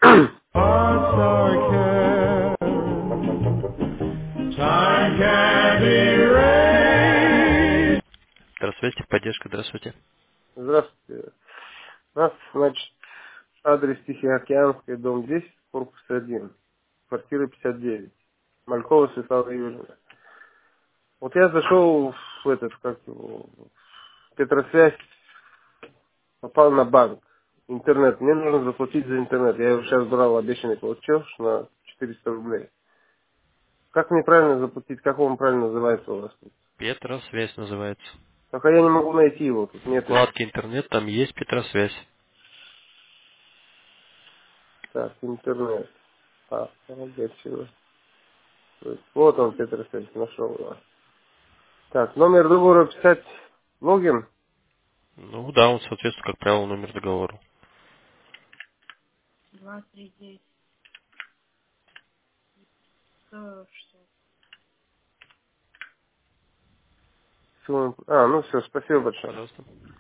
Hearts are caring, time can't erase. Здравствуйте, поддержка, здравствуйте. Здравствуйте. У нас, значит, адрес Тихоокеанский, дом 10, корпус 1, квартира 59, Малькова Светлана Юрьевна. Вот я зашел в этот, как его, в Петросвязь, попал на банк, интернет. Мне нужно заплатить за интернет. Я его сейчас брал обещанный платеж на 400 рублей. Как мне правильно заплатить? Как он правильно называется у вас тут? Петросвязь называется. Только я не могу найти его. Тут В нет. вкладке интернет там есть Петросвязь. Так, интернет. Молодец, чего. Вот он, Петросвязь, нашел его. Так, номер договора писать логин. Ну да, он соответствует, как правило, номер договора. Ну все, спасибо большое. Пожалуйста.